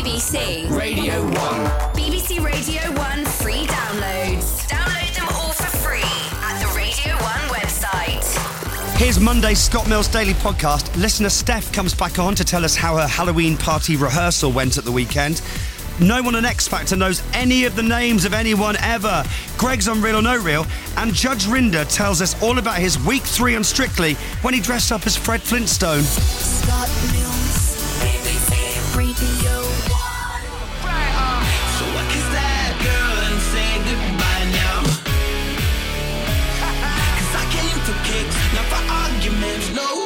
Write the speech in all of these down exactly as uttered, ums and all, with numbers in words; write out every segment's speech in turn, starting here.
B C Radio one. B B C Radio one free downloads. Download them all for free at the Radio one website. Here's Monday's Scott Mills Daily Podcast. Listener Steph comes back on to tell us how her Halloween party rehearsal went at the weekend. No one on X Factor knows any of the names of anyone ever. Greg's on Real or No Real. And Judge Rinder tells us all about his week three on Strictly when he dressed up as Fred Flintstone. Scott Mills, B B C Radio one. Right, uh, so what is that, girl, and say goodbye now? Cause I came for kicks, not for arguments, no.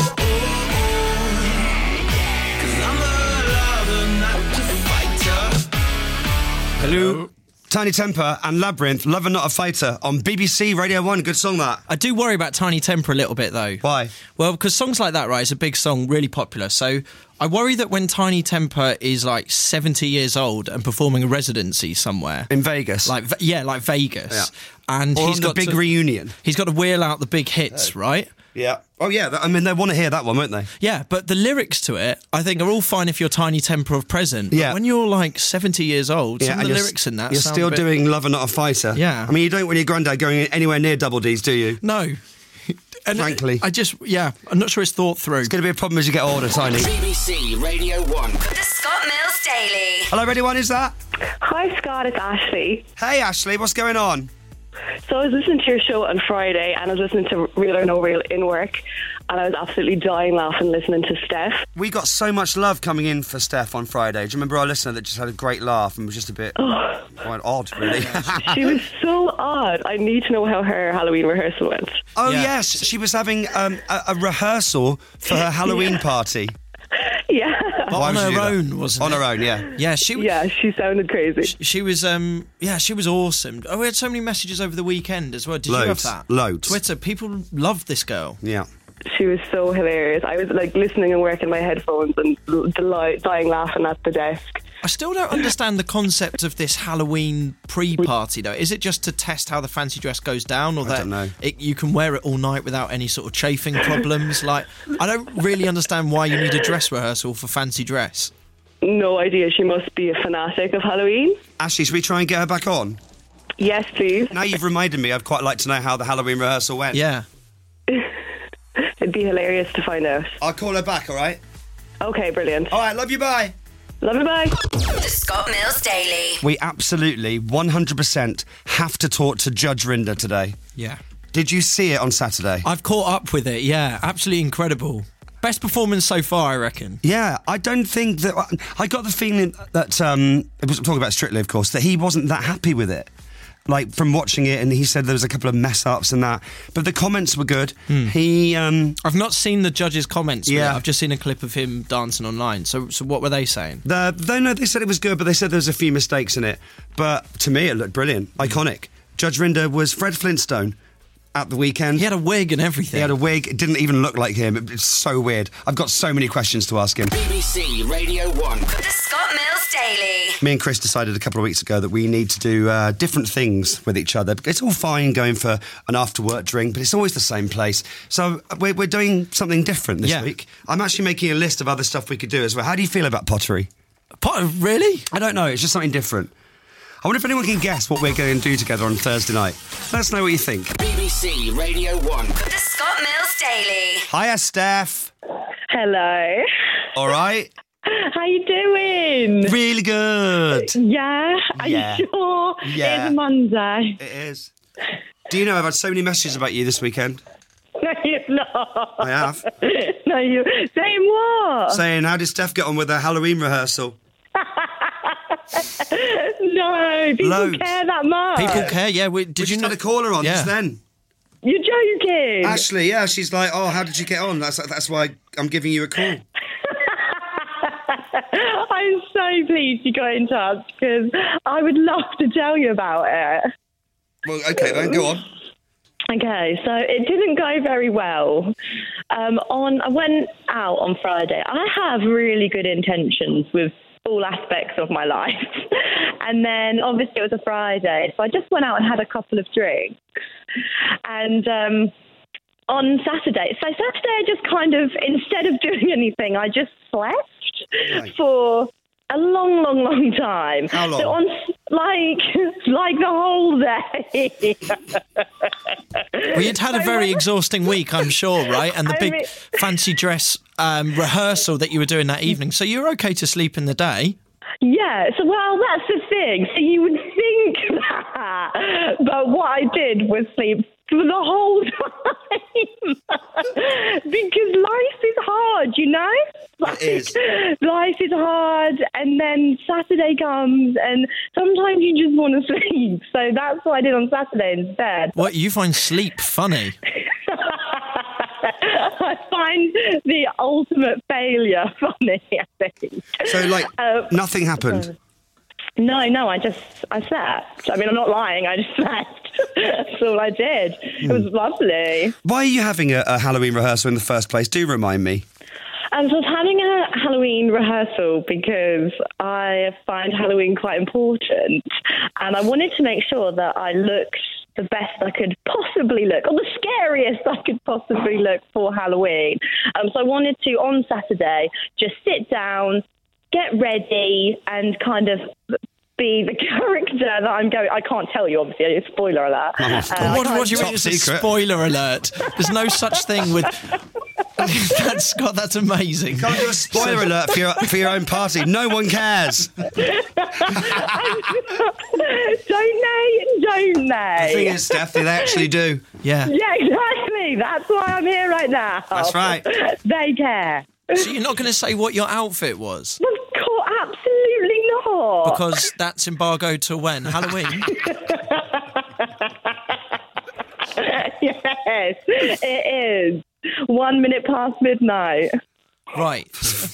Cause I'm a lover, not a fighter. Hello. Tiny Temper and Labyrinth, Lover Not a Fighter on B B C Radio one. Good song, that. I do worry about Tiny Temper a little bit, though. Why? Well, because songs like that, right, it's a big song, really popular. So I worry that when Tiny Temper is like seventy years old and performing a residency somewhere. In Vegas. Like, yeah, like Vegas. Yeah. And or he's on got the big to, reunion. He's got to wheel out the big hits, right? Yeah. Oh, yeah. I mean, they want to hear that one, won't they? Yeah, but the lyrics to it, I think, are all fine if you're Tiny Temper of present. But Yeah. when you're like seventy years old, Yeah, some of and the you're lyrics in that You're sound still a bit... doing Lover Not a Fighter. Yeah. I mean, you don't want your granddad going anywhere near Double D's, do you? No. And Frankly. I just, yeah, I'm not sure it's thought through. It's going to be a problem as you get older, Tiny. B B C Radio one. The Scott Mills Daily. Hello, Radio one, is that? Hi Scott, it's Ashley. Hey, Ashley, what's going on? So I was listening to your show on Friday and I was listening to Real or No Real in work and I was absolutely dying laughing listening to Steph. We got so much love coming in for Steph on Friday. Do you remember our listener that just had a great laugh and was just a bit Oh. quite odd, really? She was so odd. I need to know how her Halloween rehearsal went. Oh, Yeah. yes, she was having um, a, a rehearsal for her Halloween party. Yeah. But Why on would she her do that? own, wasn't On it? her own, yeah. Yeah, she was... Yeah, she sounded crazy. She was, um, yeah, she was awesome. Oh, we had so many messages over the weekend as well. Did Loads, you have that? loads. Twitter, people loved this girl. Yeah. She was so hilarious. I was like listening and working my headphones and deli- dying laughing at the desk. I still don't understand the concept of this Halloween pre-party, though. Is it just to test how the fancy dress goes down, or I that don't know. It, you can wear it all night without any sort of chafing problems? Like, I don't really understand why you need a dress rehearsal for fancy dress. No idea. She must be a fanatic of Halloween. Ashley, should we try and get her back on? Yes, please. Now you've reminded me, I'd quite like to know how the Halloween rehearsal went. Yeah. It'd be hilarious to find out. I'll call her back, all right? Okay, brilliant. All right, love you, bye. Love you, bye. The Scott Mills Daily. We absolutely, one hundred percent have to talk to Judge Rinder today. Yeah. Did you see it on Saturday? I've caught up with it, yeah. Absolutely incredible. Best performance so far, I reckon. Yeah, I don't think that... I got the feeling that... Um, I was talking about Strictly, of course, that he wasn't that happy with it. Like, from watching it, and he said there was a couple of mess-ups and that. But the comments were good. Hmm. He... Um, I've not seen the judges' comments. with Yeah. it. I've just seen a clip of him dancing online. So, so what were they saying? the, they, no, they said it was good, but they said there was a few mistakes in it. But to me, it looked brilliant. Iconic. Judge Rinder was Fred Flintstone at the weekend. He had a wig and everything. He had a wig. It didn't even look like him. It's so weird. I've got so many questions to ask him. B B C Radio one. The Scott Mills Daily. Me and Chris decided a couple of weeks ago that we need to do uh, different things with each other. It's all fine going for an after-work drink, but it's always the same place. So we're, we're doing something different this Yeah. week. I'm actually making a list of other stuff we could do as well. How do you feel about pottery? Pot- really? I don't know. It's just something different. I wonder if anyone can guess what we're going to do together on Thursday night. Let us know what you think. B B C Radio one. The Scott Mills Daily. Hiya, Steph. Hello. All right? How you doing? Really good. Yeah. Are Yeah. you sure? Yeah. It's a Monday. It is. Do you know I've had so many messages about you this weekend? No, you've not. I have. No, you. Saying what? Saying, how did Steph get on with her Halloween rehearsal? No, people Loads. care that much. People care, yeah. We, did we you just know? had a caller on Yeah. just then. You're joking. Ashley, yeah, she's like, oh, how did you get on? That's that's why I'm giving you a call. I'm so pleased you got in touch because I would love to tell you about it. Well, okay, then, go on. Okay, so it didn't go very well. Um, on I went out on Friday. I have really good intentions with all aspects of my life. And then obviously it was a Friday, so I just went out and had a couple of drinks. And um, on Saturday, so Saturday I just kind of, instead of doing anything, I just slept Right. for a long, long, long time. How long? So on, like, like the whole day. Well, you'd had a very exhausting week, I'm sure, right? And the I big mean- fancy dress um, rehearsal that you were doing that evening. So you're okay to sleep in the day. Yeah, so, well, that's the thing. So you would think that. But what I did was sleep for the whole time. Because life is hard, you know? Like, It is. Life is hard, and then Saturday comes, and sometimes you just want to sleep. So that's what I did on Saturday instead. What, you find sleep funny? I find the ultimate failure funny, I think. So, like, Uh, nothing happened. No, no, I just, I slept. I mean, I'm not lying, I just slept. That's all I did. It was lovely. Why are you having a, a Halloween rehearsal in the first place? Do remind me. Um, so I was having a Halloween rehearsal because I find Halloween quite important, and I wanted to make sure that I looked the best I could possibly look, or the scariest I could possibly look for Halloween. Um, so I wanted to, on Saturday, just sit down, get ready, and kind of be the character that I'm going. I can't tell you, obviously. It's spoiler alert. Oh, Uh, What, I what can't- do you mean Top it's a secret. spoiler alert? There's no such thing with... that's, Scott, that's amazing. Can't do a spoiler alert for your, for your own party. No one cares. Don't they? Don't they? The thing is, Steph, they actually do. Yeah. Yeah, exactly. That's why I'm here right now. That's right. They care. So you're not going to say what your outfit was? Of course, absolutely not. Because that's embargoed to when? Halloween? Yes, it is. One minute past midnight. Right.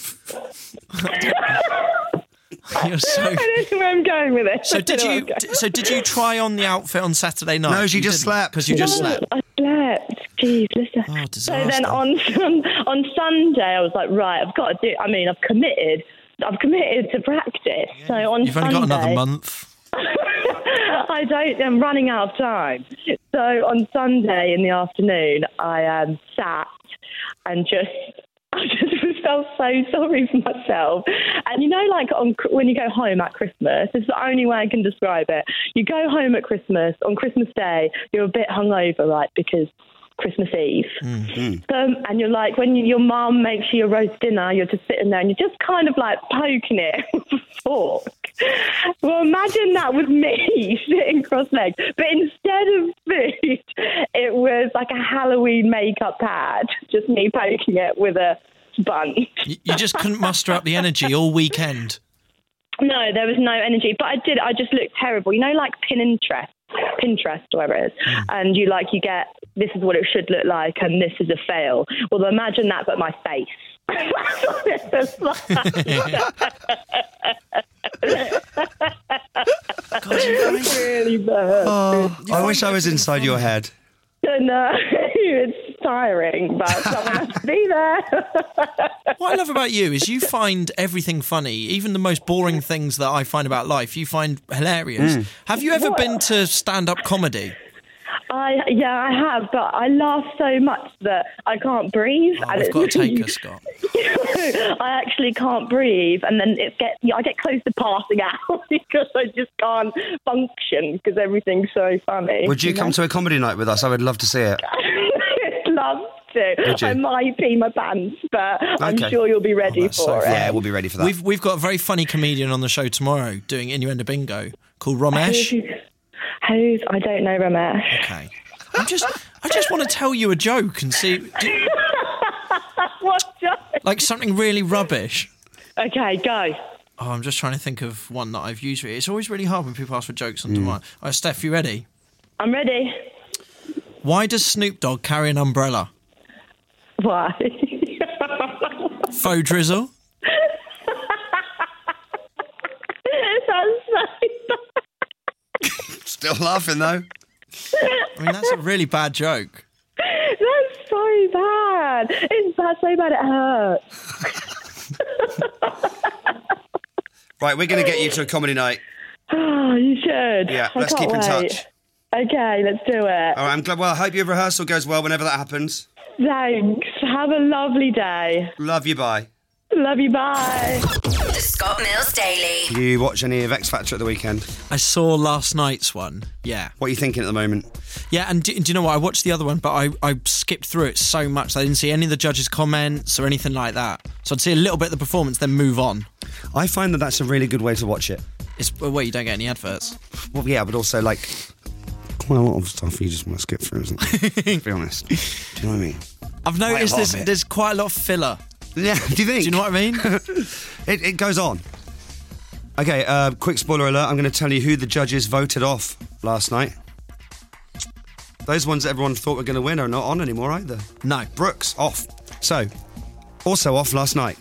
You're so... I don't know where I'm going with it. So did you? So did you try on the outfit on Saturday night? No, she just slept. because you just slept. I slept. Jeez, listen. Oh, So disaster. then on sun- on Sunday, I was like, right, I've got to do. I mean, I've committed. I've committed to practice. So on You've only Sunday, got another month. I don't. I'm running out of time. So on Sunday in the afternoon, I um, sat and just. I just felt so sorry for myself. And you know, like on when you go home at Christmas, it's the only way I can describe it. You go home at Christmas, on Christmas Day, you're a bit hungover, right, because Christmas Eve. Mm-hmm. Um, and you're like, when you, your mum makes you your roast dinner, you're just sitting there and you're just kind of like poking it with a fork. Well, imagine that was me sitting cross-legged. But instead of food, it was like a Halloween makeup pad, just me poking it with a sponge. You, you just couldn't muster up the energy all weekend. No, there was no energy. But I did, I just looked terrible. You know, like Pinterest, Pinterest, whatever it is. Mm. And you like, you get, this is what it should look like and this is a fail. Well, imagine that, but my face. That's what it was like. God, you Really bad. Oh, I wish I was inside your head. No, it's tiring, but someone has to be there. What I love about you is you find everything funny, even the most boring things that I find about life, you find hilarious. Mm. Have you ever been to stand-up comedy? I yeah, I have, but I laugh so much that I can't breathe. Oh, and I've it's got to take really- her, Scott. I actually can't breathe, and then it get I get close to passing out because I just can't function because everything's so funny. Would you come to a comedy night with us? I would love to see it. I'd love to. Would you? I might pee my pants, but I'm Okay. sure you'll be ready Oh, that's for so it. funny. Yeah, we'll be ready for that. We've we've got a very funny comedian on the show tomorrow doing Innuendo Bingo called Ramesh. Who's? I don't know, Ramesh. Okay. I just I just want to tell you a joke and see do, What joke? like something really rubbish. Okay, go. Oh, I'm just trying to think of one that I've used. It's always really hard when people ask for jokes on demand. All right, Steph, you ready? I'm ready. Why does Snoop Dogg carry an umbrella? Why? Faux drizzle? That's so bad. Still laughing, though. I mean, that's a really bad joke. That's so bad. It's bad, so bad it hurts. Right, we're going to get you to a comedy night. Oh, you should. Yeah, I let's can't keep in wait. touch. Okay, let's do it. All right, I'm glad. Well, I hope your rehearsal goes well whenever that happens. Thanks. Have a lovely day. Love you, bye. Love you. Bye. The Scott Mills Daily. You watch any of X Factor at the weekend? I saw last night's one. Yeah. What are you thinking at the moment? Yeah, and do, do you know what? I watched the other one, but I, I skipped through it so much. I didn't see any of the judges' comments or anything like that. So I'd see a little bit of the performance, then move on. I find that that's a really good way to watch it. It's well, you don't get any adverts. Well, yeah, but also, like, quite a lot of stuff you just want to skip through, isn't it? To be honest. Do you know what I mean? I've noticed lot there's, of it. there's quite a lot of filler. Yeah, do you think? Do you know what I mean? it, it goes on. Okay, uh, quick spoiler alert. I'm going to tell you who the judges voted off last night. Those ones that everyone thought were going to win are not on anymore either. No. Brooks, off. So, also off last night.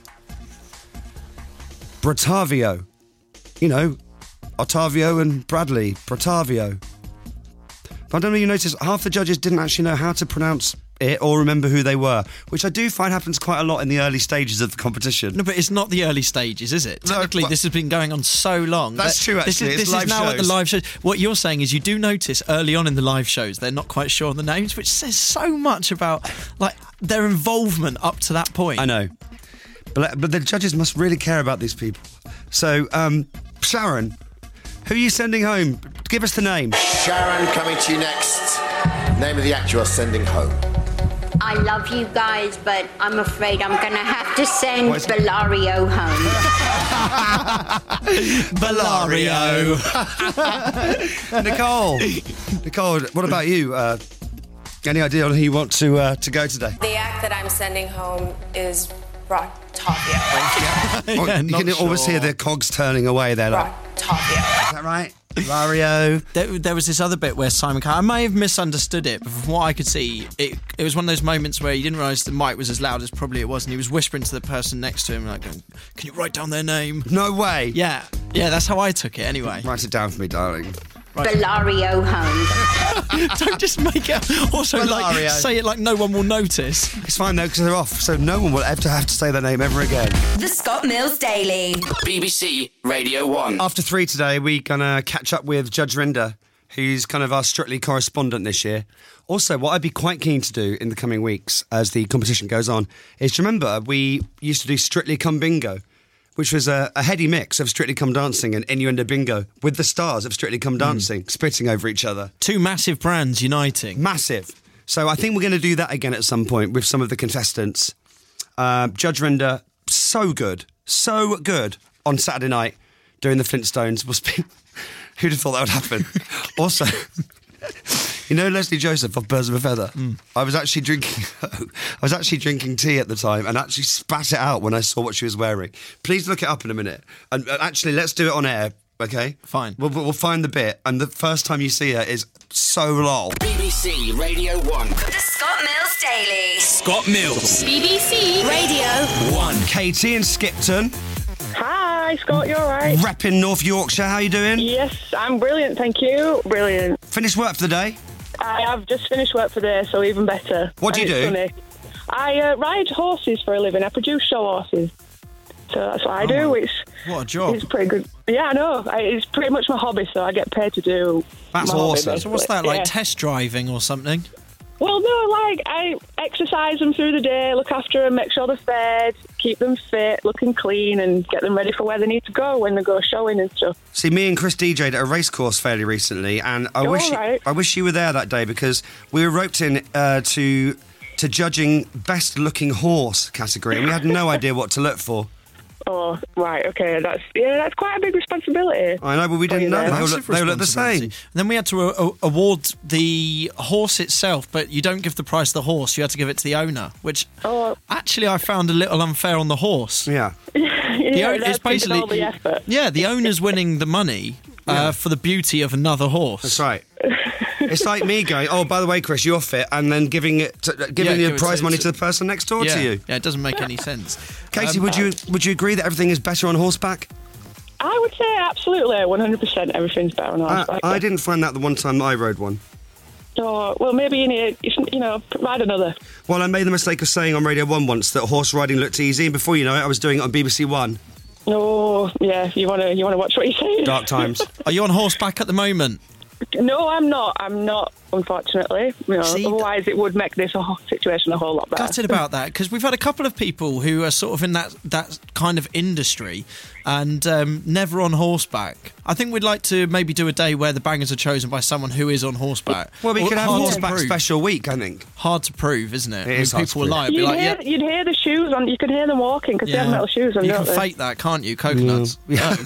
Bratavio. You know, Ottavio and Bradley. Bratavio. But I don't know if you noticed, half the judges didn't actually know how to pronounce it or remember who they were, which I do find happens quite a lot in the early stages of the competition. No, but it's not the early stages, is it? No, Technically, but- this has been going on so long. That's that- true, This actually. is, It's this live is now at the shows. live shows. What you're saying is you do notice early on in the live shows they're not quite sure on the names, which says so much about like their involvement up to that point. I know. But, but the judges must really care about these people. So, um, Sharon, who are you sending home? Give us the name. Sharon coming to you next. Name of the actor you're sending home. I love you guys, but I'm afraid I'm going to have to send What is- Bellario home. Bellario. Nicole. Nicole, what about you? Uh, any idea on who you want to uh, to go today? The act that I'm sending home is Bratavio. Oh, Yeah, you not can always sure. hear the cogs turning away there. Like, Bratavio. is that right? Lario. There, there was this other bit where Simon Cowell, I may have misunderstood it, but from what I could see, it, it was one of those moments where he didn't realise the mic was as loud as probably it was, and he was whispering to the person next to him, like, going, can you write down their name? No way. Yeah, yeah, that's how I took it anyway. Write it down for me, darling. Bellario home. Don't just make it, also, like, Bellario. say it like no one will notice. It's fine, though, because they're off, so no one will ever have to say their name ever again. The Scott Mills Daily. B B C Radio one. After three today, we're going to catch up with Judge Rinder, who's kind of our Strictly correspondent this year. Also, what I'd be quite keen to do in the coming weeks as the competition goes on is, do you remember, we used to do Strictly Come Bingo, which was a, a heady mix of Strictly Come Dancing and Innuendo Bingo with the stars of Strictly Come Dancing spitting over each other. Two massive brands uniting. Massive. So I think we're going to do that again at some point with some of the contestants. Uh, Judge Rinder, so good, so good on Saturday night doing the Flintstones. Was who'd have thought that would happen? Also, you know Leslie Joseph of Birds of a Feather? Mm. I was actually drinking I was actually drinking tea at the time and actually spat it out when I saw what she was wearing. Please look it up in a minute. And uh, actually, let's do it on air, okay? Fine. We'll, we'll find the bit, and the first time you see her is so lol. B B C Radio one. The Scott Mills Daily. Scott Mills. B B C Radio one. Katie in Skipton, Hi, Scott, you all right? repping North Yorkshire. How you doing? Yes, I'm brilliant, thank you. Brilliant. Finished work for the day? I have just finished work for the day, so even better. What do you And it's do? sunny. I uh, ride horses for a living. I produce show horses. So that's what I Oh. do. It's What a job. it's pretty good. Yeah, I know. I, it's pretty much my hobby, so I get paid to do That's my hobby, awesome. So what's that, basically. like Yeah. test driving or something? Well, no, like, I exercise them through the day, look after them, make sure they're fed, keep them fit, looking clean, and get them ready for where they need to go when they go showing and stuff. See, me and Chris D J'd at a race course fairly recently, and I Oh, wish right. I wish you were there that day because we were roped in uh, to to judging best looking horse category, and we had no idea what to look for. Oh, right, okay, that's yeah, that's quite a big responsibility. I know, but we didn't know. They all look, Massive they all look the responsibility. same. And then we had to uh, award the horse itself, but you don't give the prize to the horse, you had to give it to the owner, which Oh. actually I found a little unfair on the horse. Yeah. yeah, own- that's taken all the effort. Yeah, the owner's winning the money uh, Yeah. for the beauty of another horse. That's right. It's like me going, oh, by the way, Chris, you're fit, and then giving it, to, giving Yeah, the give it prize to- money to- to the person next door yeah. to you. Yeah, it doesn't make any sense. Katie, Um, would you would you agree that everything is better on horseback? I would say absolutely, one hundred percent everything's better on I, horseback. I didn't find that the one time that I rode one. So, well, maybe you need, you know, ride another. Well, I made the mistake of saying on Radio one once that horse riding looked easy, and before you know it, I was doing it on B B C One. Oh, yeah, you want to you want to watch what you say? Dark times. Are you on horseback at the moment? No, I'm not. I'm not, unfortunately. You know, See, otherwise, it would make this whole situation a whole lot better. Gutted about that, because we've had a couple of people who are sort of in that, that kind of industry and um, never on horseback. I think we'd like to maybe do a day where the bangers are chosen by someone who is on horseback. Well, we Or could have a hard to horseback prove. special week, I think. Hard to prove, isn't it? It I mean, is hard people to will prove. lie. Be You'd, like, hear, yeah, you'd hear the shoes on. You could hear them walking because they have metal shoes on. you don't can they? fake that, can't you? Coconuts.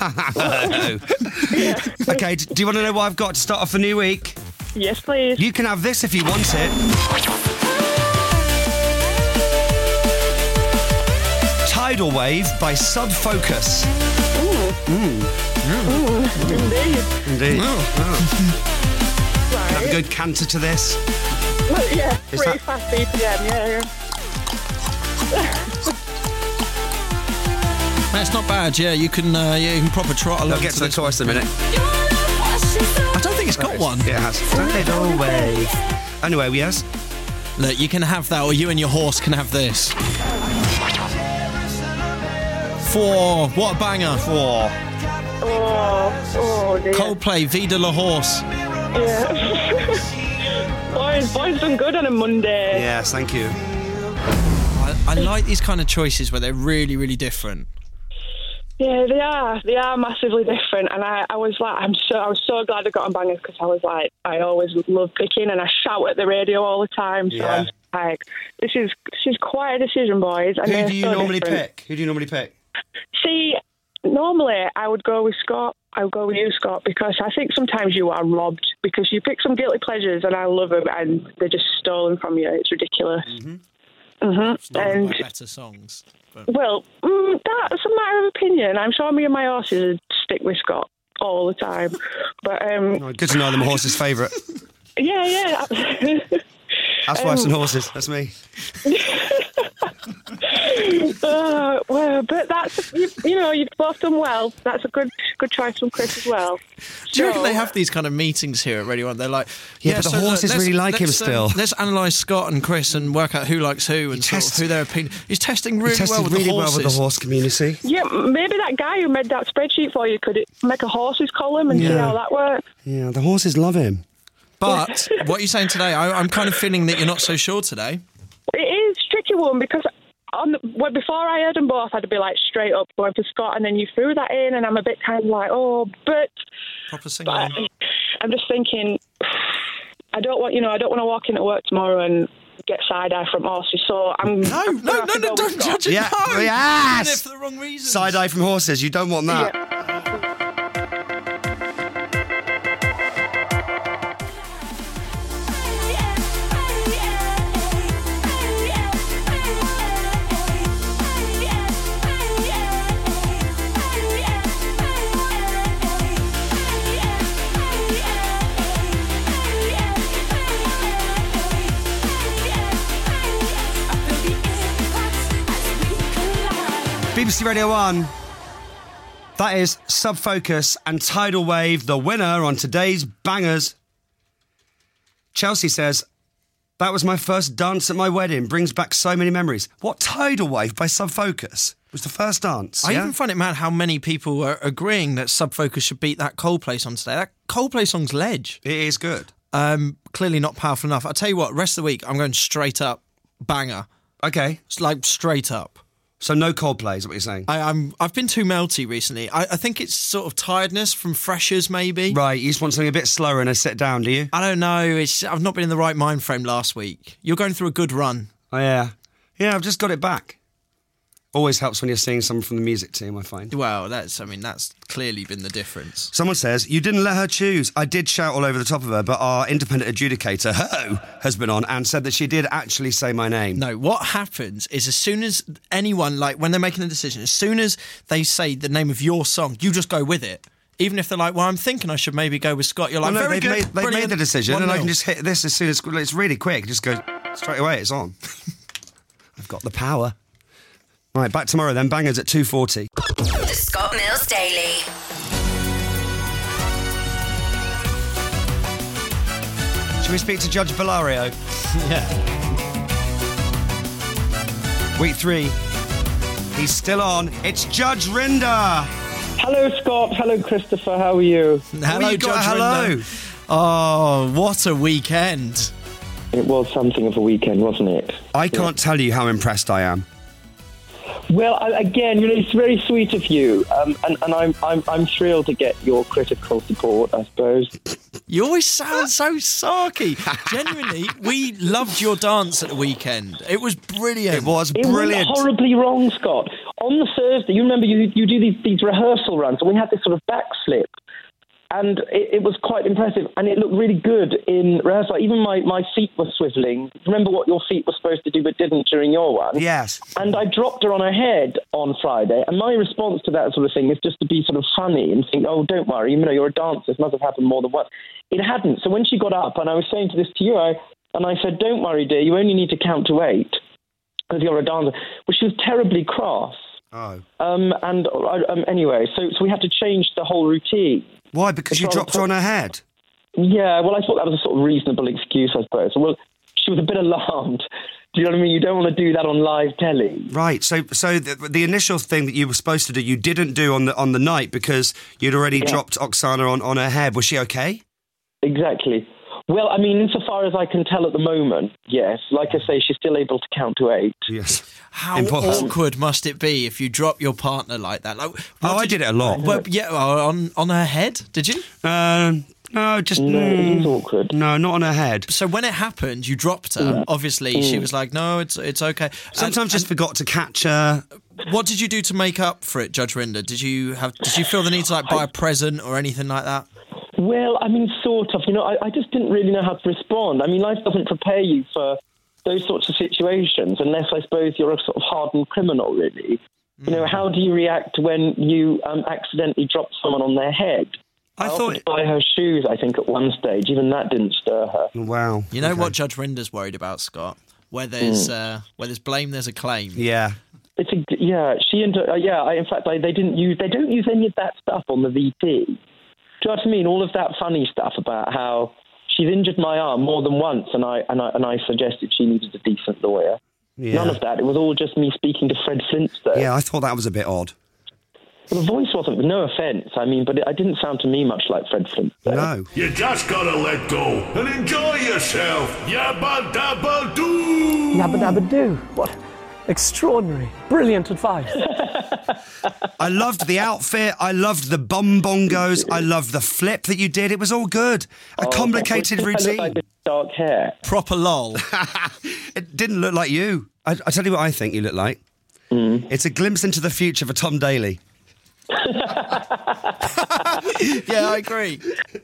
Okay, d- do you want to know what I've got to start off the new week? Yes, please. You can have this if you want it. Tidal Wave by Subfocus. Mm. Indeed. Indeed. Oh. Oh. Right. Have a good canter to this. Well, yeah, Is pretty that- fast B P M, yeah, yeah. That's not bad, yeah. You can uh, yeah, you can proper trot along. I'll get to the this chorus in a minute. I don't think it's got one. Yeah, it has. Tidal Wave. Anyway, yes. Look, you can have that, or you and your horse can have this. Four. What a banger. Four. Oh, oh dear. Coldplay, Vida La Horse. Yeah. boys, boys done good on a Monday. Yes, thank you. I, I like these kind of choices where they're really, really different. Yeah, they are. They are massively different, and I, I was like, I'm so, I was so glad I got on bangers because I was like, I always love picking, and I shout at the radio all the time. So Yeah. I'm like, this is this is quite a decision, boys. And Who they're do you so normally different. pick? Who do you normally pick? See, normally I would go with Scott. I would go with you, Scott, because I think sometimes you are robbed because you pick some guilty pleasures, and I love them, and they're just stolen from you. It's ridiculous. Mm-hmm. Mm-hmm. And better songs. But... well, mm, that's a matter of opinion. I'm sure me and my horses would stick with Scott all the time. But um, Oh, good to know I'm a horse's favourite. yeah, yeah. Housewives Um, and horses, that's me. uh, well, but that's you, you know you've both done well. That's a good good choice from Chris as well. Do you reckon So- they have these kind of meetings here at Radio One? They're like, Yeah, but the so look, horses let's- really like him let's, um, still. let's analyse Scott and Chris and work out who likes who and sort tests- of who their opinion. He's testing really He tested well with really the well horses. with the horse community. Yeah, maybe that guy who made that spreadsheet for you could make a horses column and see Yeah. how that works. Yeah, the horses love him. But what are you saying today? I, I'm kind of feeling that you're not so sure today. It is a tricky one because on the, well, before I heard them both, I'd be like straight up going for Scott, and then you threw that in, and I'm a bit kind of like, oh, but, Proper but singing. I'm just thinking, I don't want you know, I don't want to walk into work tomorrow and get side eye from horses, so I'm No, I'm no, gonna have no, to no, go don't with Scott. judge it. Yeah, No. yes! You're doing it for the wrong reason. Side eye from horses, you don't want that. Yeah. B B C Radio one. That is Subfocus and Tidal Wave, the winner on today's bangers. Chelsea says, that was my first dance at my wedding. Brings back so many memories. What, Tidal Wave by Subfocus was the first dance? I yeah? even find it mad how many people are agreeing that Subfocus should beat that Coldplay song today. That Coldplay song's ledge. It is good. Um, clearly not powerful enough. I'll tell you what, rest of the week, I'm going straight up banger. Okay. It's like straight up. So no Coldplay is what you're saying? I, I'm, I've been too melty recently. I, I think it's sort of tiredness from freshers, maybe. Right, you just want something a bit slower and a sit down, do you? I don't know. It's I've not been in the right mind frame last week. You're going through a good run. Oh, yeah. Yeah, I've just got it back. Always helps when you're seeing someone from the music team, I find. Well, that's I mean that's clearly been the difference. Someone says, you didn't let her choose. I did shout all over the top of her, but our independent adjudicator, Ho, has been on and said that she did actually say my name. No, what happens is as soon as anyone, like when they're making a decision, as soon as they say the name of your song, you just go with it. Even if they're like, well, I'm thinking I should maybe go with Scott. You're like, Well, no, very they've, good, made, they've made brilliant. the decision One and I nil. can just hit this as soon as... It's really quick. Just go straight away. It's on. I've got the power. Right, back tomorrow then. Bangers at two forty. The Scott Mills Daily. Should we speak to Judge Bellario? Yeah. Week three. He's still on. It's Judge Rinder. Hello, Scott. Hello, Christopher. How are you? Hello, you got Judge hello? Rinder. Oh, what a weekend. It was something of a weekend, wasn't it? I can't tell you how impressed I am. Well, I, again, you know, it's very sweet of you, um, and, and I'm, I'm I'm thrilled to get your critical support, I suppose. You always sound so sarky. Genuinely, we loved your dance at the weekend. It was brilliant. It was It brilliant. was horribly wrong, Scott. On the Thursday, you remember you you do these, these rehearsal runs, and we had this sort of backslip. And it, it was quite impressive, and it looked really good in rehearsal. Even my, my feet were swivelling. Remember what your feet were supposed to do but didn't during your one? Yes. And I dropped her on her head on Friday, and my response to that sort of thing is just to be sort of funny and think, oh, don't worry, you know, you're a dancer. This must have happened more than once. It hadn't. So when she got up, and I was saying to this to you, I, and I said, don't worry, dear, you only need to count to eight because you're a dancer. Well, she was terribly cross. Oh. Um, and um, anyway, so, so we had to change the whole routine. Why? Because you dropped her on her head? Yeah, well, I thought that was a sort of reasonable excuse, I suppose. Well, she was a bit alarmed. Do you know what I mean? You don't want to do that on live telly. Right. So, so the, the initial thing that you were supposed to do, you didn't do on the on the night because you'd already Yeah. dropped Oksana on, on her head. Was she okay? Exactly. Well, I mean, insofar as I can tell at the moment, yes. Like I say, she's still able to count to eight. Yes. How Impossible. awkward must it be if you drop your partner like that? Like, Oh, I did did it a lot. Well, yeah, uh, on on her head, did you? Um, no, just No, it mm, is awkward. no, not on her head. So when it happened, you dropped her. Obviously, she was like, "No, it's it's okay." Sometimes And- just forgot to catch her. and what did you do to make up for it, Judge Rinder? Did you have? Did you feel the need to like buy a present or anything like that? Well, I mean, sort of. You know, I, I just didn't really know how to respond. I mean, life doesn't prepare you for those sorts of situations unless, I suppose, you're a sort of hardened criminal, really. Mm. You know, how do you react when you um, accidentally drop someone on their head? I I thought- offered to buy her shoes, I think, at one stage. Even that didn't stir her. Wow. You know Okay. what Judge Rinder's worried about, Scott? Where there's uh, where there's blame, there's a claim. Yeah. It's a, yeah, she and uh, yeah. I, in fact, I, they didn't use they don't use any of that stuff on the V P. Do you know what I mean? All of that funny stuff about how she's injured my arm more than once, and I and I and I suggested she needed a decent lawyer. Yeah. None of that. It was all just me speaking to Fred Flintstone. Yeah, I thought that was a bit odd. Well, the voice wasn't. No offence. I mean, but it, it didn't sound to me much like Fred Flintstone. No. You just gotta let go and enjoy yourself. Yabba dabba doo. Yabba dabba do. What extraordinary, brilliant advice. I loved the outfit. I loved the bum bongos. I loved the flip that you did. It was all good. A Oh, complicated I look routine. like this dark hair. Proper lol. It didn't look like you. I, I tell you what I think you look like. Mm. It's a glimpse into the future for Tom Daly. Yeah, I agree.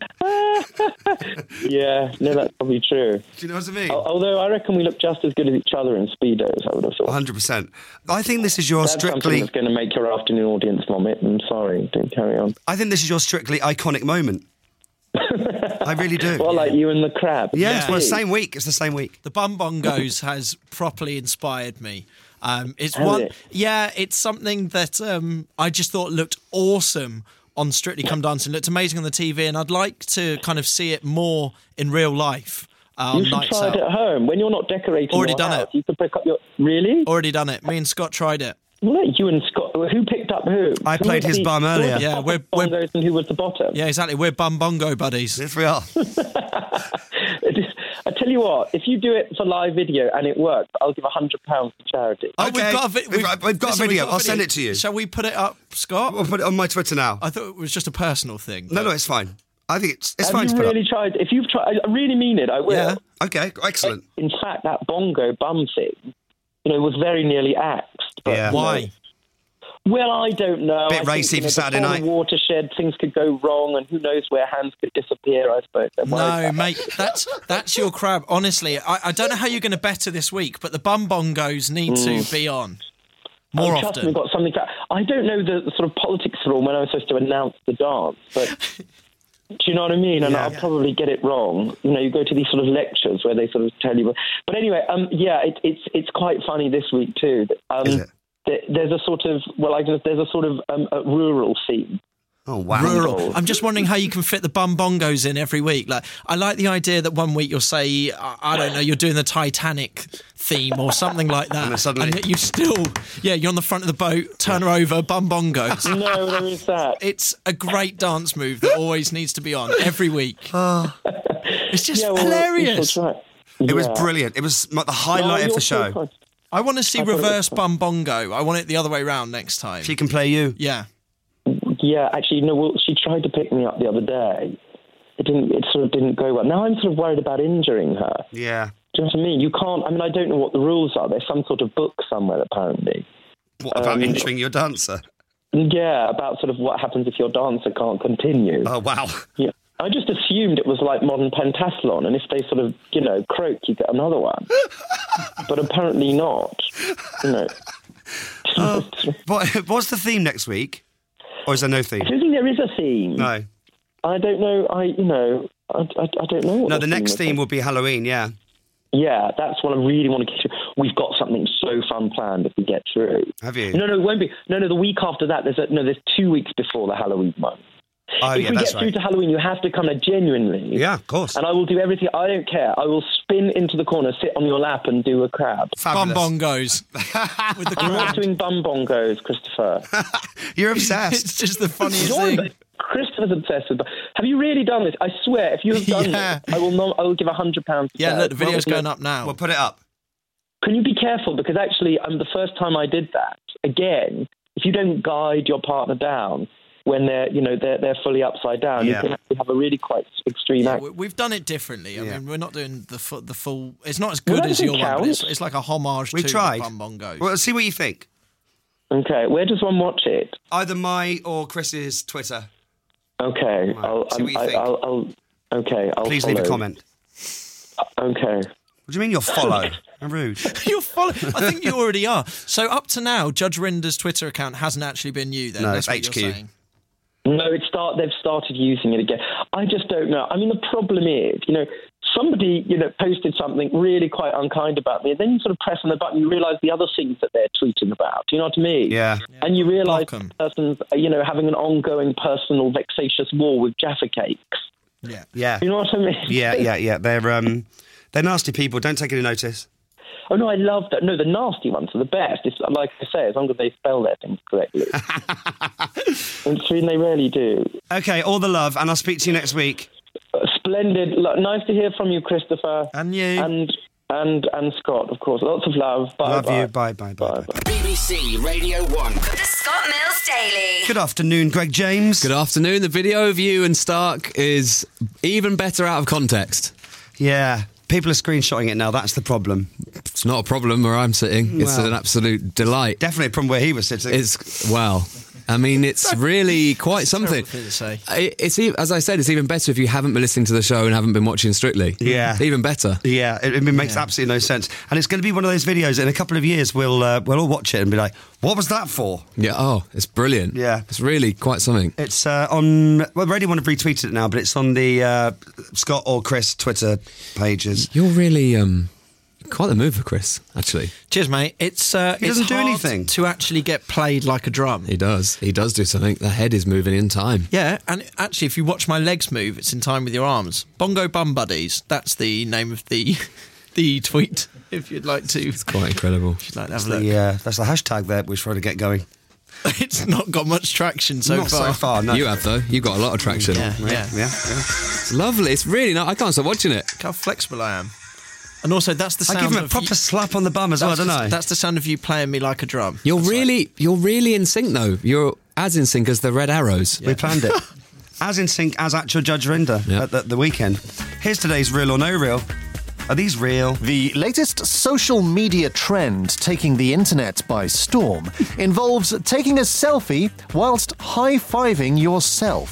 Yeah, no, that's probably true. Do you know what I mean? Al- Although I reckon we look just as good as each other in Speedos, I would have thought. one hundred percent. I think this is your That's something strictly... that's going to make your afternoon audience vomit. I'm sorry, do carry on. I think this is your strictly iconic moment. I really do. Well, like you and the crab. Yeah, it's Yeah. the same week. It's the same week. The Bum Bongos has properly inspired me. Um, it's Has one, it? yeah, it's something that um, I just thought looked awesome on Strictly Come Dancing. Looked amazing on the T V, and I'd like to kind of see it more in real life. Uh, You on should nights try out. it at home when you're not decorating. Already your done house, it. You could pick up your really. Already done it. Me and Scott tried it. Well, you and Scott. Who picked up who? I Who played was his the- bum who was earlier. the Yeah, top we're- of we're- bongos and who was the bottom? Yeah, exactly. We're Bum Bongo buddies. Yes, we are. I tell you what, if you do it for live video and it works, I'll give a hundred pounds to charity. Oh, Okay. we've got a, vi- We've got- we've got a listen, video. we've got a I'll send it to you. Shall we put it up, Scott? We'll put it on my Twitter now. I thought it was just a personal thing. No, but- no, it's fine. I think it's it's Have fine you to put really up. tried? If you've tried, I really mean it. I will. Yeah. Okay, excellent. In fact, that bongo bum thing, you know, was very nearly axed. But, Yeah. you know, Why? Well, I don't know. Bit I think, racy you know, for Saturday before night. The watershed, things could go wrong, and who knows where hands could disappear. I suppose. They're worried No, about mate, that's that's your crab. Honestly, I, I don't know how you're going to better this week, but the Bum Bongos need Mm. to be on more Oh, trust me, often. we've got something. To, I don't know the, the sort of politics for all when I was supposed to announce the dance, but do you know what I mean? And Yeah. I'll probably get it wrong. You know, you go to these sort of lectures where they sort of tell you. But anyway, um, yeah, it, it's it's quite funny this week too. Um, Is it? there- There's a sort of well, I guess there's a sort of um, a rural scene Oh, wow. Rural. I'm just wondering how you can fit the bum bongos in every week. Like, I like the idea that one week you'll say, I, I don't know, you're doing the Titanic theme or something like that. And then suddenly- and yet you still, yeah, you're on the front of the boat, turn her over, bum bongos. No, there is that. It's a great dance move that always needs to be on every week. It's just Yeah, well, hilarious. people try- It was Yeah. brilliant. It was like the highlight No, of you're the show. so kind. I want to see I thought it was reverse fun. bum bongo. I want it the other way round next time. She can play you. Yeah. Yeah, actually, no. Well, she tried to pick me up the other day. It didn't. It sort of didn't go well. Now I'm sort of worried about injuring her. Yeah. Do you know what I mean? You can't. I mean, I don't know what the rules are. There's some sort of book somewhere, apparently. What about Um, injuring your dancer? Yeah, about sort of what happens if your dancer can't continue. Oh, wow. Yeah. I just assumed it was like modern pentathlon, and if they sort of, you know, croak, you get another one. But apparently not. You know. Oh, what, what's the theme next week? Or is there no theme? I don't think there is a theme. No. I don't know. I, you know, I, I, I don't know. What No, the next is. theme will be Halloween, yeah. Yeah, that's what I really want to get through. We've got something so fun planned if we get through. Have you? No, no, it won't be. No, no, the week after that, there's a, no, there's two weeks before the Halloween one. Oh, if yeah, we that's get through right. to Halloween, you have to come there genuinely. Yeah, of course. And I will do everything. I don't care. I will spin into the corner, sit on your lap, and do a crab. Bum Fabulous. bongos. With the I'm not crowd. doing bum bongos, Christopher. You're obsessed. It's just the funniest You're- thing. Christopher's obsessed with. Have you really done this? I swear, if you have done Yeah. this, I will not. I will give a hundred pounds. Yeah, look, the video's going up now. We'll put it up. Can you be careful? Because actually, um, the first time I did that, again, if you don't guide your partner down when they're, you know, they're they're fully upside down, Yeah. you can actually have a really quite extreme Yeah, act. we- we've done it differently. I Yeah. mean, we're not doing the full, the full. It's not as Well, good that as your doesn't one, but it's, count. it's like a homage We to tried. the bum bongos. Well, see what you think. Okay, where does one watch it? Either my or Chris's Twitter. Okay, Right, I'll, see what you I, think. I'll, I'll. Okay, I'll. Please leave a follow. comment. Okay. What do you mean you'll follow? How rude. You're follow- I think you already are. So up to now, Judge Rinder's Twitter account hasn't actually been you. Then No, that's it's what H Q. you're saying. No, it start. They've started using it again. I just don't know. I mean, the problem is, you know, somebody, you know, posted something really quite unkind about me, and then you sort of press on the button, you realise the other things that they're tweeting about. Do you know what I mean? Yeah. And you realise Block 'em. the person's, you know, having an ongoing personal vexatious war with Jaffa cakes. Yeah. Yeah. You know what I mean? Yeah, yeah, yeah. They're um, they're nasty people. Don't take any notice. Oh, no, I love that. No, the nasty ones are the best. It's, like I say, as long as they spell their things correctly. It's really, they rarely do. Okay, all the love, and I'll speak to you next week. Uh, Splendid. Lo- Nice to hear from you, Christopher. And you. And and and Scott, of course. Lots of love. Bye. Love bye. you. Bye, bye, bye, Bye. bye. B B C Radio one. The Scott Mills Daily. Good afternoon, Greg James. Good afternoon. The video of you and Stark is even better out of context. Yeah, people are screenshotting it now. That's the problem. It's not a problem where I'm sitting. It's Well, an absolute delight. Definitely a problem where he was sitting. It's, well, I mean, it's really quite something. Terrible thing to say. I- It's e- as I said, it's even better if you haven't been listening to the show and haven't been watching Strictly. Yeah. even better. Yeah, it, it makes absolutely no sense. And it's going to be one of those videos. In a couple of years, we'll uh, we'll all watch it and be like, "What was that for?" Yeah. Oh, it's brilliant. Yeah. it's really quite something. It's uh, on. Well, I already want to retweet it now, but it's on the uh, Scott or Chris Twitter pages. You're really um, quite the mover, Chris. Actually, Cheers, mate. It's uh, He it's doesn't do hard anything. to actually get played like a drum. he does. He does do something. The head is moving in time. Yeah, and actually, if you watch my legs move, it's in time with your arms. Bongo Bum Buddies. That's the name of the the tweet. If you'd like to, It's quite incredible. if you'd like to have That's a look. the, uh, that's the hashtag that we're trying to get going. It's not got much traction so Not far. so far, no. You have though. You've got a lot of traction. Yeah, yeah, yeah. yeah. yeah. It's lovely. It's really nice. I can't stop watching it. Look how flexible I am. And also, that's the I sound give him a of proper you, slap on the bum as well, that's don't the- I? That's the sound of you playing me like a drum. You're That's really, you're really in sync though. You're as in sync as the Red Arrows. We planned it. As in sync as actual Judge Rinder Yeah. at the, the weekend. Here's today's Real or No Real. Are these real? The latest social media trend taking the internet by storm involves taking a selfie whilst high-fiving yourself.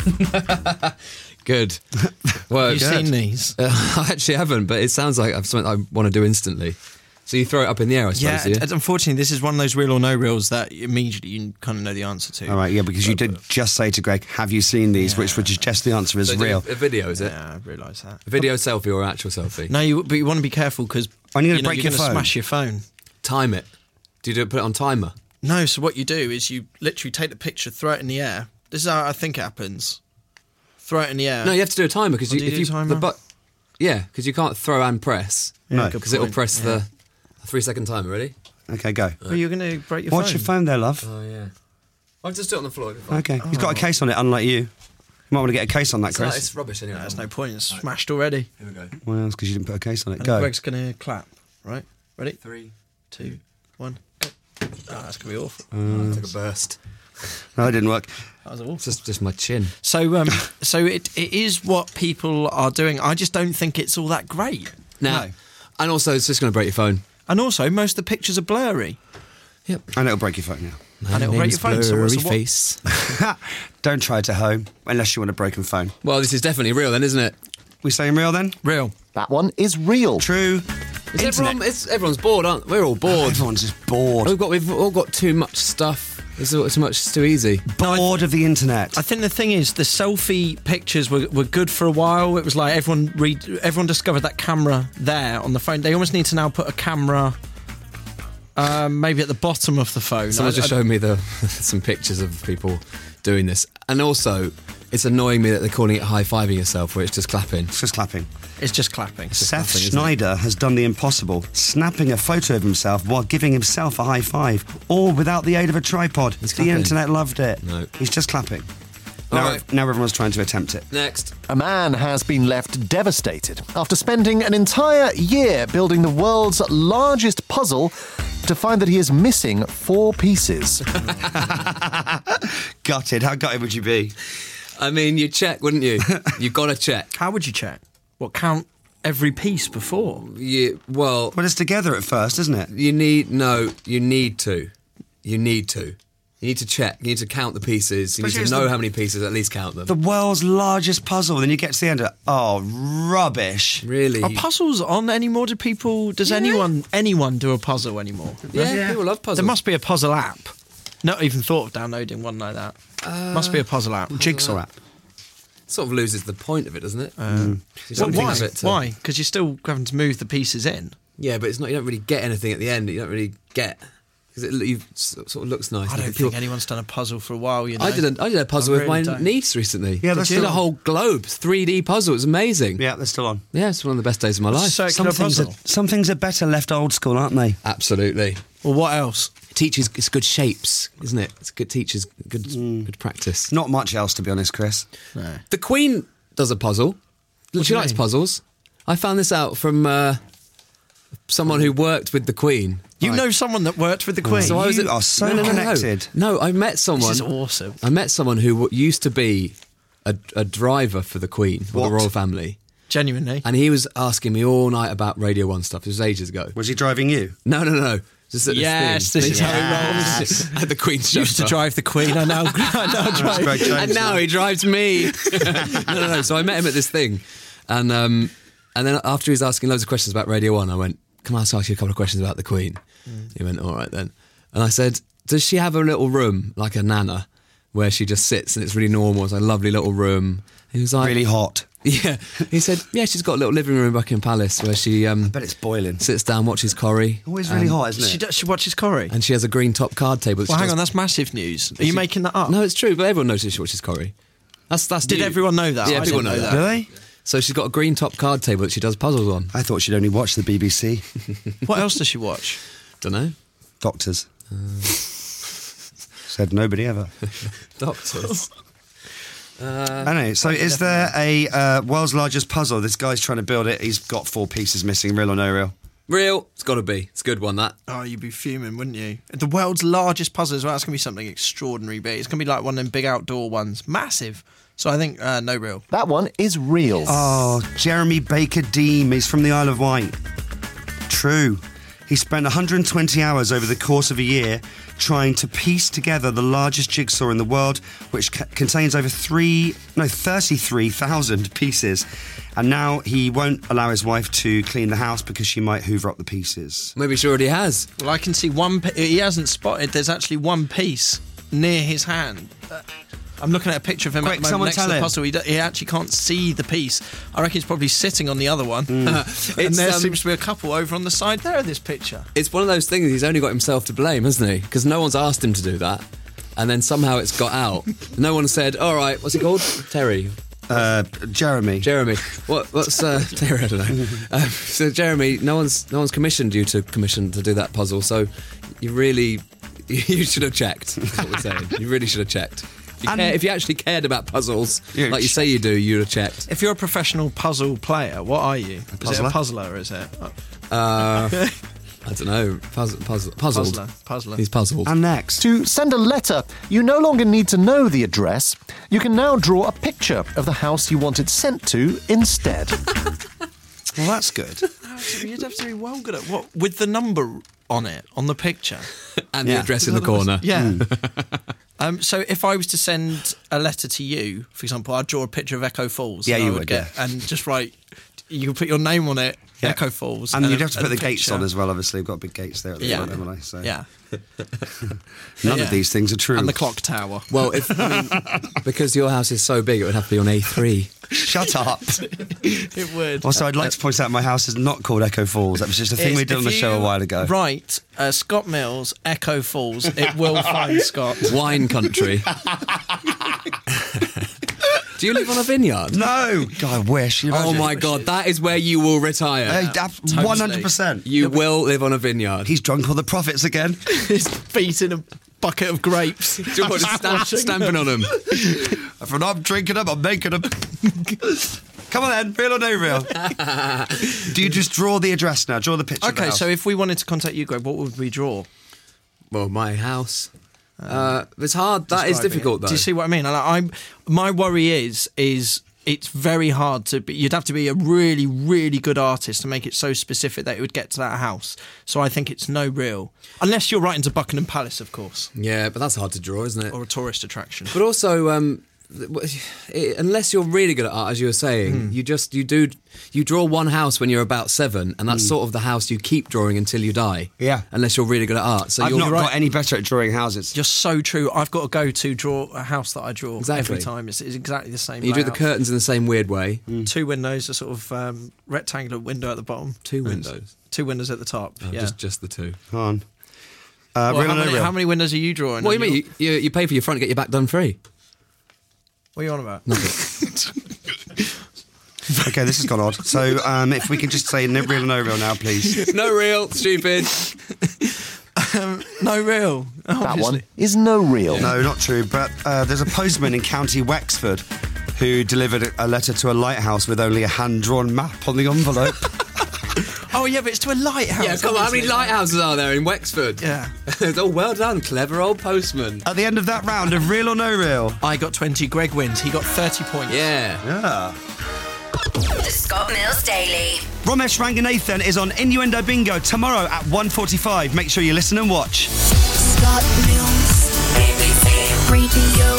Good. Well, You've good. seen these? Uh, I actually haven't, but it sounds like I've something I want to do instantly. So you throw it up in the air, I suppose. Yeah, do you? and unfortunately, this is one of those real or no reals that immediately you kind of know the answer to. All right, yeah, because you did just say to Greg, have you seen these? Which would suggest the answer is So do real. A video, is it? Yeah, I realise that. A video selfie or an actual selfie? No, you, but you want to be careful because When you're you gonna know, break you're your gonna phone. smash your phone. Time it. Do you do it, put it on timer? No, so what you do is you literally take the picture, throw it in the air, This is how I think it happens. Throw it in the air. No, you have to do a timer because Oh, you, do you if do you timer? the but yeah, because you can't throw and press. Yeah, No. because it'll point. press Yeah. the three second timer. Ready? Okay, go. Well, you're going to break your Watch phone. your phone there, love. Oh yeah. I'll just do it on the floor. it'll be fine. Okay. He's got a case on it, unlike you. You might want to get a case on that, It's, not, Chris. it's rubbish anyway. No, there's no point. It's smashed already. Here we go. Well, it's because you didn't put a case on it. And Go. Greg's going to clap. Right? Ready? Three, two, one, go. Oh, that's going to be awful. Uh, took a burst. No, it didn't work. That was awful. It's just, just my chin. So, um, so it, it is what people are doing. I just don't think it's all that great. Now, and also it's just going to break your phone. And also, most of the pictures are blurry. Yep. And it'll break your phone, yeah. And it'll break your phone. So what's the what? face. Don't try it at home, unless you want a broken phone. Well, this is definitely real then, isn't it? We saying real then? Real. That one is real. True. Is everyone, it's, everyone's bored, aren't We're all bored. Everyone's just bored. We've got, we've all got too much stuff. It's all too much, it's too easy. Bored of the internet. I think the thing is, the selfie pictures were, were good for a while. It was like everyone re- everyone discovered that camera there on the phone. They almost need to now put a camera um, maybe at the bottom of the phone. Someone I- just I- showed me the some pictures of people doing this. And also, it's annoying me that they're calling it high-fiving yourself, where it's just clapping. It's just clapping. It's just clapping. Seth clapping, isn't it? Schneider has done the impossible, snapping a photo of himself while giving himself a high five, all without the aid of a tripod. The clapping. internet loved it. No. He's just clapping. All Now, right. now everyone's trying to attempt it. Next. A man has been left devastated after spending an entire year building the world's largest puzzle to find that he is missing four pieces. Gutted. How gutted would you be? I mean, you check, wouldn't you? You've got to check. How would you check? What, count every piece before? You, well, Well, it's together at first, isn't it? you need, no, you need to. You need to. You need to check. You need to count the pieces. You Especially need it's to know the- how many pieces, at least count them. The world's largest puzzle. Then you get to the end of it. Oh, rubbish. Really? Are puzzles on anymore? Do people? Does anyone anyone do a puzzle anymore? Yeah, people love puzzles. There must be a puzzle app. Not even thought of downloading one like that. must be a puzzle app. Jigsaw app. Sort of loses the point of it, doesn't it? Um, You well, don't why? think of it to- Why? Because you're still having to move the pieces in. Yeah, but it's not. You don't really get anything at the end. You don't really get because it you, sort of looks nice. I don't People- think anyone's done a puzzle for a while. You know, I did a, I did a puzzle I with really my don't. niece recently. Yeah, Did that's you? Did still a on. whole globe, three D puzzle. It was amazing. Yeah, they're still on. Yeah, it's one of the best days of my life. Circular Some things, are, puzzle. some things are better left old school, aren't they? Absolutely. Well, what else? It teaches it's good shapes, isn't it? It's good teachers, good Mm. good practice. Not much else, to be honest, Chris. No. The Queen does a puzzle. What she do you likes mean? puzzles. I found this out from uh, someone who worked with the Queen. You Right. know someone that worked with the Queen. So I was You at- are so no, no, no, no. connected. No, I met someone. This is awesome. I met someone who w- used to be a, a driver for the Queen, or What? the royal family. Genuinely. And he was asking me all night about Radio one stuff. It was ages ago. Was he driving you? No, no, no, no. Just at Yes, this, thing. this is how it rolls. At the Queen's show. Used to drive the Queen. I now, I now drive. Greg Jones And now now. he drives me. no, no, no. So I met him at this thing. And um, and then after he was asking loads of questions about Radio one, I went, come on, I'll ask you a couple of questions about the Queen. He went, all right then. And I said, does she have a little room, like a nana, where she just sits and it's really normal? It's like a lovely little room. And he was like... Really hot. Yeah. He said, yeah, she's got a little living room in Buckingham Palace where she um, I bet it's boiling. sits down, watches Corrie. Always really um, hot, isn't it? She, does, she watches Corrie. And she has a green top card table. that Well, she hang does- on, that's massive news. Are you She- making that up? No, it's true, but everyone knows she watches Corrie. That's, that's Did new. everyone know that? Yeah, I people didn't know know that. Do they? So she's got a green top card table that she does puzzles on. I thought she'd only watch the B B C. What else does she watch? Don't know. Doctors. Said nobody ever. Doctors. uh, I know. So, is there a uh, world's largest puzzle? This guy's trying to build it. He's got four pieces missing. Real or no real? Real. It's got to be. It's a good one, that. Oh, you'd be fuming, wouldn't you? The world's largest puzzle as well. That's going to be something extraordinary big. It's going to be like one of them big outdoor ones. Massive. So I think, uh, no real. That one is real. Oh, Jeremy Baker Dean. He's from the Isle of Wight. True. He spent one hundred twenty hours over the course of a year trying to piece together the largest jigsaw in the world, which ca- contains over three, no, thirty-three thousand pieces. And now he won't allow his wife to clean the house because she might hoover up the pieces. Maybe she already has. Well, I can see one... P- he hasn't spotted there's actually one piece near his hand. Uh, I'm looking at a picture of him Quick, at the someone moment next to tell the him. puzzle. He, d- he actually can't see the piece. I reckon he's probably sitting on the other one. and It's, there um, seems to be a couple over on the side there of this picture. It's one of those things he's only got himself to blame, hasn't he? Because no one's asked him to do that. and then somehow it's got out. No one said, all right, what's it called? Terry. Uh, Jeremy. Jeremy. What? What's uh, Terry? I don't know. Um, so Jeremy, no one's no one's commissioned you to commission to do that puzzle. So you really, you should have checked. That's what we're saying. You really should have checked. If you, care, if you actually cared about puzzles, Yeah, like you say you do, you'd have checked. If you're a professional puzzle player, what are you? Is it puzzler? a puzzler? Is it? Uh, I don't know. Puzzle, puzzle, puzzled. Puzzler. Puzzler. He's puzzled. And next. To send a letter, you no longer need to know the address. You can now draw a picture of the house you want it sent to instead. Well, that's good. You'd have to be well good at what with the number on it on the picture and the Yeah. address in the corner. Yeah. um, so if I was to send a letter to you, for example, I'd draw a picture of Echo Falls. Yeah, and I you would would, get and just write. You could put your name on it. Yeah. Echo Falls, And, you'd a- have to put and the a gates picture. on as well, obviously. We've got big gates there at the Yeah. front, haven't I? So. Yeah. None Yeah. of these things are true. And the clock tower. Well, if I mean, because your house is so big, it would have to be on A three. Shut up. It would. Also, I'd like to point out my house is not called Echo Falls. That was just a thing It's- we did on the if show a you while ago. Right, uh, Scott Mills, Echo Falls. It will find Scott. Wine country. Do you live on a vineyard? No! God, I wish. You Oh imagine. my God, that is where you will retire. Hey, ab- Totally. one hundred percent. You will live on a vineyard. He's drunk all the profits again. His feet in a bucket of grapes. Just stamp, stamping on them. If I'm not drinking them, I'm making them. Come on then, real or no real? Do you just draw the address now? Draw the picture of the Okay, house? so if we wanted to contact you, Greg, what would we draw? Well, my house. Uh, it's hard. That is Describing difficult, it. though. Do you see what I mean? And I, I'm my worry is is it's very hard to. Be, you'd have to be a really really good artist to make it so specific that it would get to that house. So I think it's no real, unless you're writing to Buckingham Palace, of course, Yeah, but that's hard to draw, isn't it? or a tourist attraction. But also, um, it, unless you're really good at art, as you were saying, you just you do you draw one house when you're about seven, and that's sort of the house you keep drawing until you die. Yeah. Unless you're really good at art, so I've you're not right. got any better at drawing houses. You're so true. I've got to go to draw a house that I draw Exactly. every time. It's, it's exactly the same. You do the layout. curtains in the same weird way. Two windows, a sort of um, rectangular window at the bottom. Two windows. Two windows at the top. Oh, yeah. Just just the two. Come on. Uh, Well, real how, or no many, real? how many windows are you drawing? What do you And mean? You, you, you pay for your front, get your back done free. What are you on about? Okay, this has gone odd. So um, if we can just say no, real or no real now, please. No real, stupid. um, no real. That Obviously. one is no real. No, not true. But uh, there's a postman in County Wexford who delivered a letter to a lighthouse with only a hand-drawn map on the envelope. Oh yeah, but it's to a lighthouse. Yeah, come on. How many obviously. lighthouses are there in Wexford? Yeah. Oh, well done, clever old postman. At the end of that round of real or no real. I got twenty. Greg wins. He got thirty points. Yeah. Yeah. The Scott Mills Daily. Romesh Ranganathan is on Innuendo Bingo tomorrow at one forty-five. Make sure you listen and watch. Scott Mills, A B C Radio